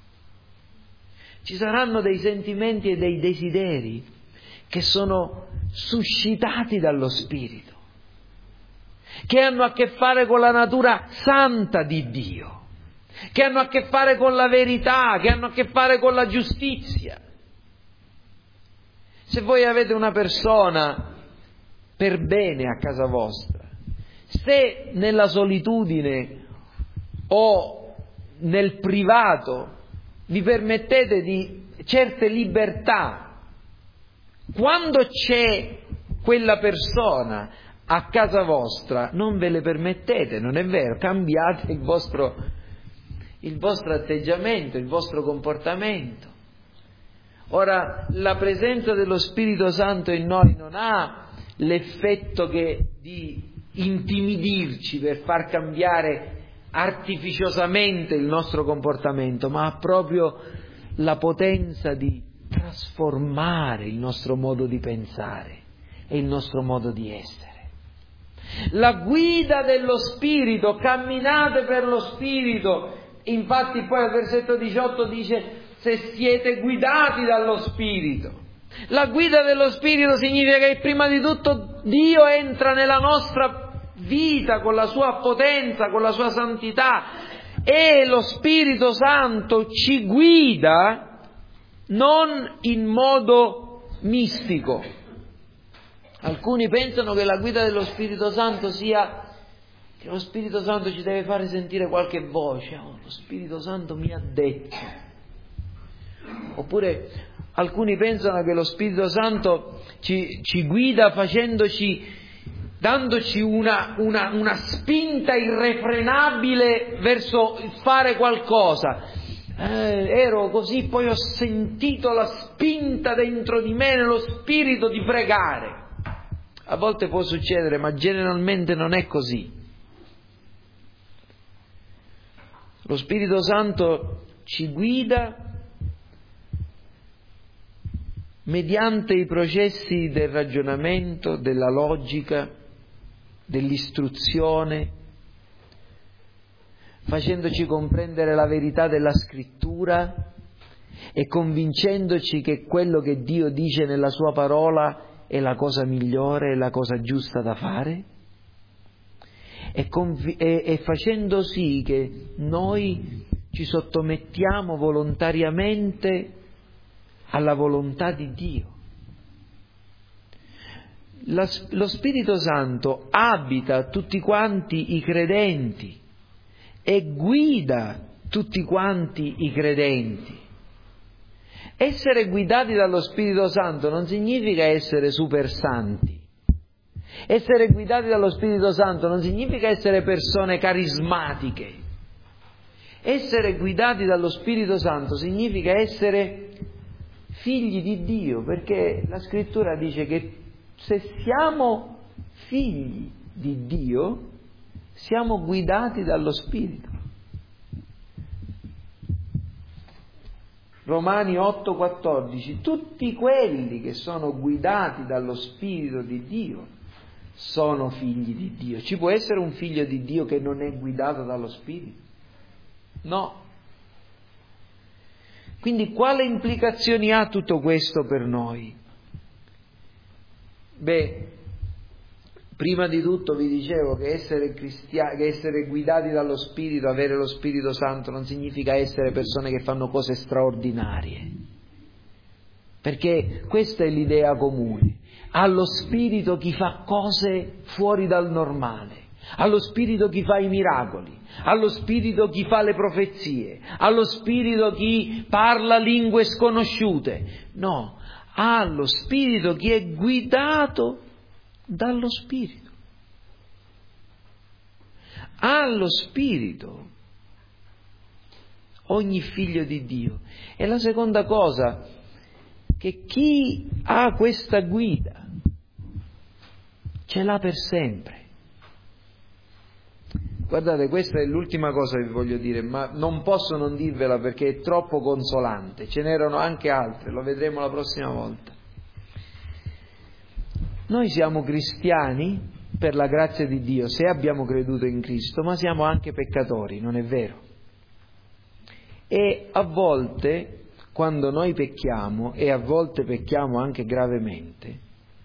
ci saranno dei sentimenti e dei desideri che sono suscitati dallo Spirito, che hanno a che fare con la natura santa di Dio, che hanno a che fare con la verità, che hanno a che fare con la giustizia. Se voi avete una persona per bene a casa vostra, se nella solitudine o nel privato vi permettete di certe libertà, quando c'è quella persona a casa vostra non ve le permettete, non è vero? Cambiate il vostro, il vostro atteggiamento, il vostro comportamento. Ora, la presenza dello Spirito Santo in noi non ha l'effetto che di intimidirci per far cambiare artificiosamente il nostro comportamento, ma ha proprio la potenza di trasformare il nostro modo di pensare e il nostro modo di essere. La guida dello Spirito, camminate per lo Spirito. Infatti poi al versetto diciotto dice: se siete guidati dallo Spirito. La guida dello Spirito significa che prima di tutto Dio entra nella nostra vita con la sua potenza, con la sua santità, e lo Spirito Santo ci guida non in modo mistico. Alcuni pensano che la guida dello Spirito Santo sia che lo Spirito Santo ci deve fare sentire qualche voce. Oh, lo Spirito Santo mi ha detto. Oppure alcuni pensano che lo Spirito Santo ci, ci guida facendoci, dandoci una, una, una spinta irrefrenabile verso fare qualcosa. Eh, ero così, poi ho sentito la spinta dentro di me, nello spirito, di pregare. A volte può succedere, ma generalmente non è così. Lo Spirito Santo ci guida mediante i processi del ragionamento, della logica, dell'istruzione, facendoci comprendere la verità della Scrittura e convincendoci che quello che Dio dice nella Sua parola è la cosa migliore, è la cosa giusta da fare, e, conv- e, e facendo sì che noi ci sottomettiamo volontariamente alla volontà di Dio. La, lo Spirito Santo abita tutti quanti i credenti e guida tutti quanti i credenti. Essere guidati dallo Spirito Santo non significa essere super santi. Essere guidati dallo Spirito Santo non significa essere persone carismatiche. Essere guidati dallo Spirito Santo significa essere figli di Dio, perché la Scrittura dice che se siamo figli di Dio, siamo guidati dallo Spirito. Romani otto quattordici, tutti quelli che sono guidati dallo Spirito di Dio sono figli di Dio. Ci può essere un figlio di Dio che non è guidato dallo Spirito? No. Quindi quale implicazioni ha tutto questo per noi? Beh, prima di tutto vi dicevo che essere cristiani, che essere guidati dallo Spirito, avere lo Spirito Santo, non significa essere persone che fanno cose straordinarie. Perché questa è l'idea comune. Allo Spirito chi fa cose fuori dal normale, allo Spirito chi fa i miracoli, allo Spirito chi fa le profezie, allo Spirito chi parla lingue sconosciute. No, allo Spirito chi è guidato dallo Spirito. Allo Spirito ogni figlio di Dio. E la seconda cosa, che chi ha questa guida ce l'ha per sempre. Guardate, questa è l'ultima cosa che vi voglio dire, ma non posso non dirvela perché è troppo consolante. Ce n'erano anche altre, lo vedremo la prossima volta. Noi siamo cristiani per la grazia di Dio, se abbiamo creduto in Cristo, ma siamo anche peccatori, non è vero? E a volte, quando noi pecchiamo, e a volte pecchiamo anche gravemente,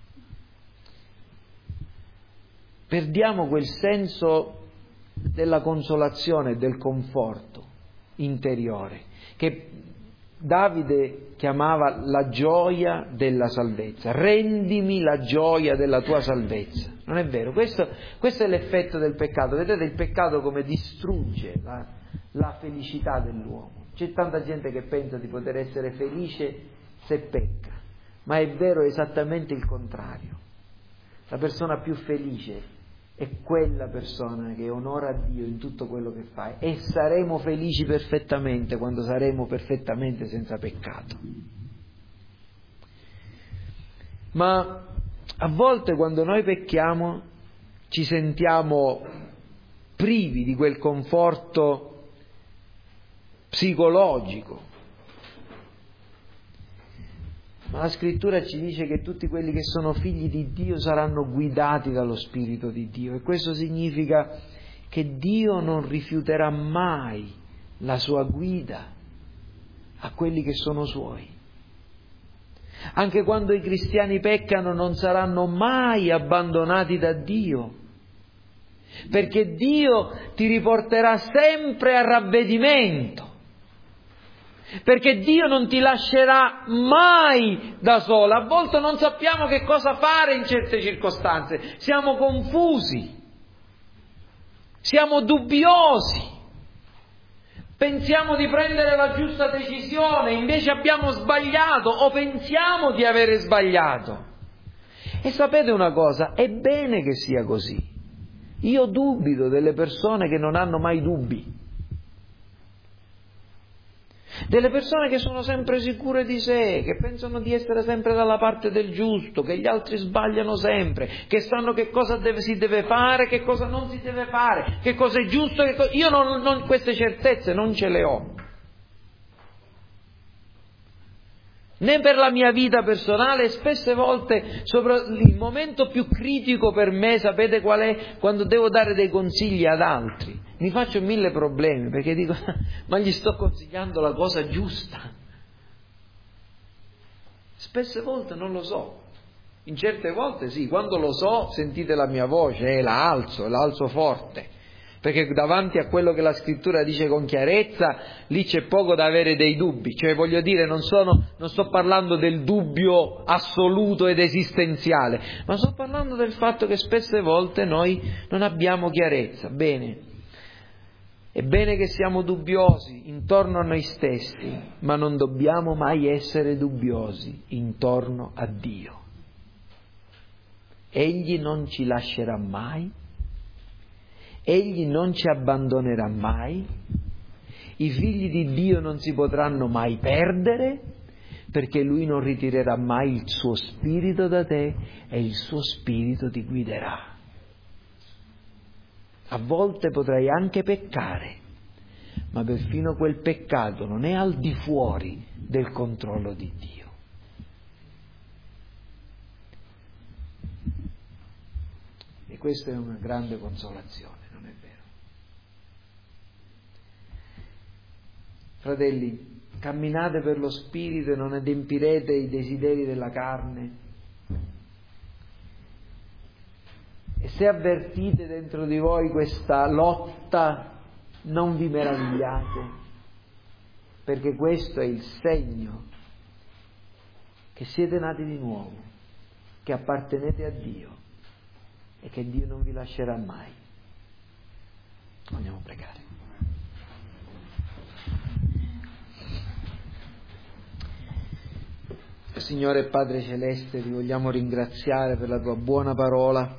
perdiamo quel senso della consolazione e del conforto interiore che Davide chiamava la gioia della salvezza. Rendimi la gioia della tua salvezza. Non è vero? Questo, questo è l'effetto del peccato. Vedete il peccato come distrugge la, la felicità dell'uomo. C'è tanta gente che pensa di poter essere felice se pecca, ma è vero esattamente il contrario. La persona più felice è quella persona che onora Dio in tutto quello che fa, e saremo felici perfettamente quando saremo perfettamente senza peccato. Ma a volte quando noi pecchiamo ci sentiamo privi di quel conforto psicologico. Ma la Scrittura ci dice che tutti quelli che sono figli di Dio saranno guidati dallo Spirito di Dio, e questo significa che Dio non rifiuterà mai la sua guida a quelli che sono suoi. Anche quando i cristiani peccano non saranno mai abbandonati da Dio, perché Dio ti riporterà sempre a ravvedimento, perché Dio non ti lascerà mai da sola. A volte non sappiamo che cosa fare in certe circostanze, siamo confusi, siamo dubbiosi, pensiamo di prendere la giusta decisione, invece abbiamo sbagliato o pensiamo di avere sbagliato. E sapete una cosa? È bene che sia così. Io dubito delle persone che non hanno mai dubbi, delle persone che sono sempre sicure di sé, che pensano di essere sempre dalla parte del giusto, che gli altri sbagliano sempre, che sanno che cosa deve, si deve fare, che cosa non si deve fare, che cosa è giusto, che cosa... Io non, non, queste certezze non ce le ho. Né per la mia vita personale, e spesse volte sopra il momento più critico per me, sapete qual è? Quando devo dare dei consigli ad altri. Mi faccio mille problemi, perché dico, ma gli sto consigliando la cosa giusta? Spesse volte non lo so. In certe volte sì, quando lo so, sentite la mia voce, eh, la alzo, la alzo forte. Perché davanti a quello che la Scrittura dice con chiarezza, lì c'è poco da avere dei dubbi. Cioè, voglio dire, non sono, non sto parlando del dubbio assoluto ed esistenziale, ma sto parlando del fatto che spesse volte noi non abbiamo chiarezza. Bene, è bene che siamo dubbiosi intorno a noi stessi, ma non dobbiamo mai essere dubbiosi intorno a Dio. Egli non ci lascerà mai. Egli non ci abbandonerà mai, i figli di Dio non si potranno mai perdere, perché Lui non ritirerà mai il suo spirito da te e il suo spirito ti guiderà. A volte potrai anche peccare, ma perfino quel peccato non è al di fuori del controllo di Dio. E questa è una grande consolazione. Fratelli, camminate per lo Spirito e non adempirete i desideri della carne. E se avvertite dentro di voi questa lotta, non vi meravigliate, perché questo è il segno che siete nati di nuovo, che appartenete a Dio e che Dio non vi lascerà mai. Andiamo a pregare. Signore Padre Celeste, ti vogliamo ringraziare per la tua buona parola,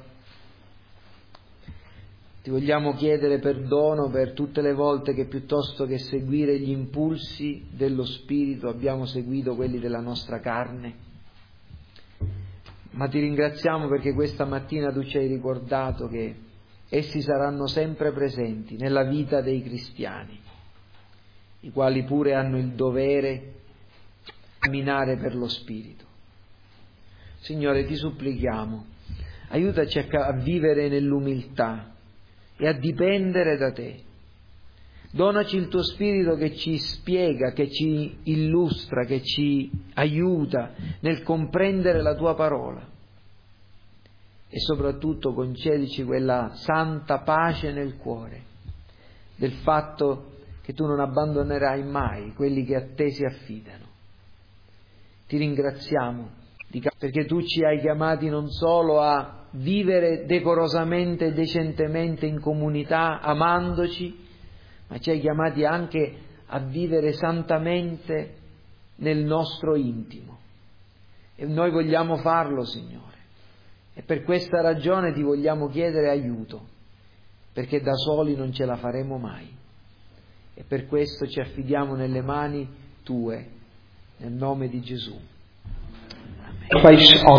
ti vogliamo chiedere perdono per tutte le volte che piuttosto che seguire gli impulsi dello Spirito abbiamo seguito quelli della nostra carne, ma ti ringraziamo perché questa mattina tu ci hai ricordato che essi saranno sempre presenti nella vita dei cristiani, i quali pure hanno il dovere camminare per lo Spirito. Signore, ti supplichiamo, aiutaci a, a vivere nell'umiltà e a dipendere da te. Donaci il tuo Spirito che ci spiega, che ci illustra, che ci aiuta nel comprendere la tua parola. E soprattutto concedici quella santa pace nel cuore, del fatto che tu non abbandonerai mai quelli che a te si affidano. Ti ringraziamo perché tu ci hai chiamati non solo a vivere decorosamente e decentemente in comunità, amandoci, ma ci hai chiamati anche a vivere santamente nel nostro intimo. E noi vogliamo farlo, Signore. E per questa ragione ti vogliamo chiedere aiuto, perché da soli non ce la faremo mai. E per questo ci affidiamo nelle mani tue, nel nome di Gesù. Amen.